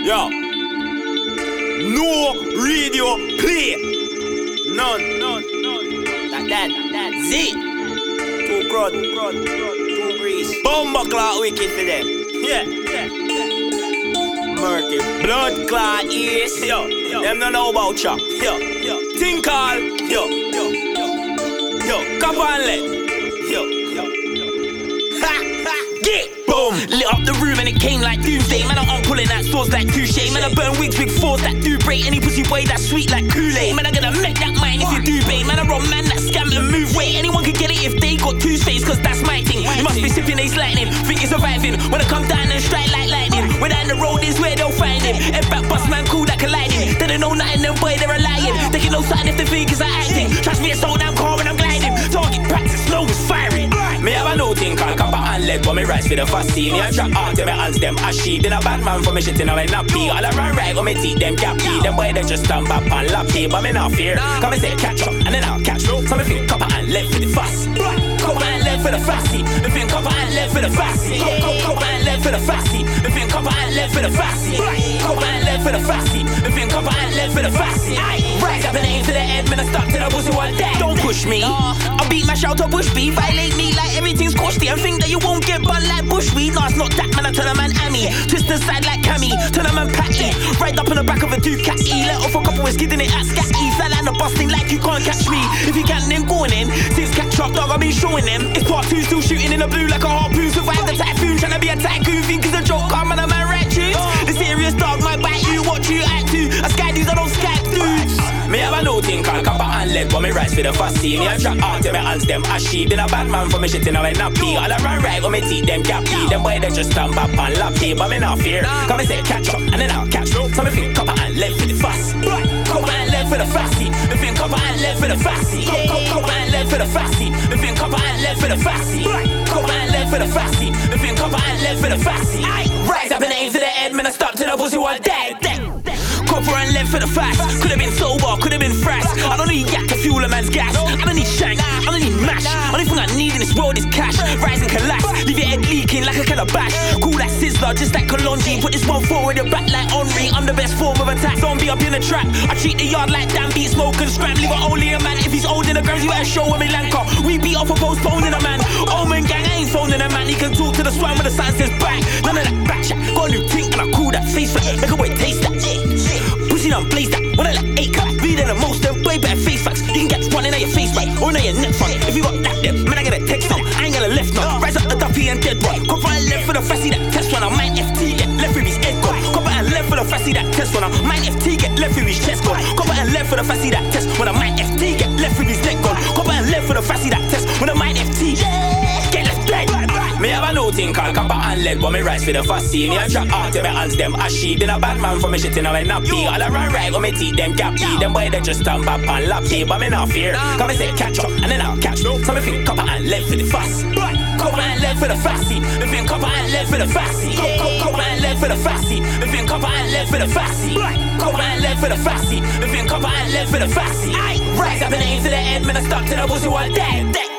Yo. No radio play. None. That Z. 2 crud, 2 grease. Bomba clot wicked for them. Yeah. Murky blood clot ears. Yo. Them don't know about ya. Yo. Think all. Yo. Cup and let. Yo. Get. Boom. Lit up the room and it came like doomsday. Man, I'm pulling that sauce like touche. Man, I burn wigs with force that do break. Any pussy boy that's sweet like Kool-Aid. Man, I gonna make that mine if you do babe. Man, I run man that scam and move weight. Anyone can get it if they got two face, cause that's my thing. You must be sipping ace lightning, think you're surviving. When I come down and strike like lightning. When down the road is where they'll find him. Head back bust man cool that colliding. They don't know nothing, them boy they're a lying. They can know something if they think it's a acting. Trust me, it's so damn car when I'm gliding. Target practice, slow is firing. Me have a new thing called copper and lead, but me rise for the fast scene. Me a trap out to me hands them a sheet. Then a bad man for me shit in a way not pee. All I run right when me teeth them cap pee. Them boy they just stand up and lap pee. But me not fear, cause me say catch up and then I'll catch up. So me think copper and lead for the fast. Copper and lead for the fasty. Me think copper and lead for the fasty. Copper and lead for the fasty. Me think copper and lead for the fasty. Copper and lead for the fasty. Me think copper and lead for the fasty. Rise up and aim to the head, man I stop to the pussy one day. Don't push me, I'll beat my shout to bush B. Violate me like everything's costly and think that you won't get bun like bushweed. No, it's not that, man, I turn a man Ammy. Twist aside like Cammy, turn a man Patty. Right up on the back of a Ducati. Let off a couple with skidding it at Scatty. Flat and the busting like you can't catch me. If you can, then go on in. Since catch up, dog, I've been showing them. It's part 2, still shooting in the blue like a harpoon. Survive the typhoon, trying to be a tycoon. Think it's a joke, come on, a man right tunes. The serious dog might bite you, watch you act to. I sky dudes, I don't sky dudes. Me have a new thing called copper and lead, but me rise for the fast scene. Me a trap out to me hands them a sheet. Then a bad man for me shit in a way not pee. All I run right when me teeth them cap pee. Them boy they just stand up and lap pee. But me not fear, cause me say catch up and then I'll catch up. So me think copper and lead for the fast. Copper and lead for the fasty. Me think copper and lead for the fasty. Copper and lead for the fasty. Me think copper and lead for the fasty. Copper and lead for the fasty. Me think copper and lead for the fasty. Rise up and aim to the head, man I stop to the pussy one dead. Copper and lead for the fast. Could've been sober, could've been fresh. I don't need yak to fuel a man's gas. I don't need shank, I don't need mash. Only thing I need in this world is cash. Rise and collapse, leave your head leaking like a calabash. Cool like Sizzler, just like Kalonji. Put this one forward, your back like Henri. I'm the best form of attack. Zombie up in the trap. I treat the yard like damn beat, smoke and scram. Leave it only a man if he's old in the grams. You better show him in Lanka. We beat off for postponing a man. Omen gang, I ain't phoning a man. He can talk to the swam when the sun says back. None of that back chat. Got a new tink and I cool that face flat. Make a boy taste that. Pussy done blaze that. When I like 8 cut, reading the most, then boy better face facts. You can get one in your face right, or in your neck front. If you got that then, man I get a text now. I ain't gonna left now. Rise up the duffy and dead one. Copper and left for the fassy that test one. I might FT get left with his head gone. Copper and left for the fassy that test one. I might FT get left with his chest gone. Copper and left for the fassy that test when I might FT get left with his neck gone. Copper and left for the fassy that test when I might FT get left dead. Me have a new thing called copper and lead, but me rise for the fast scene. Me a trap out to me hands them a sheet. Then a bad man for me shit in a way not pee. All I run right when me teeth them cap pee. Them boy they just stand up and lap pee. But me not fear, cause me say catch up and then I'll catch up. So me think copper and lead for the fast. Copper and lead for the fasty. Me think copper and lead for the fasty. Copper and lead for the fasty. Me think copper and lead for the fasty. Copper and lead for the fasty. Me think copper and lead for the fasty. Rise up and aim to the head, man I stop to the pussy one dead.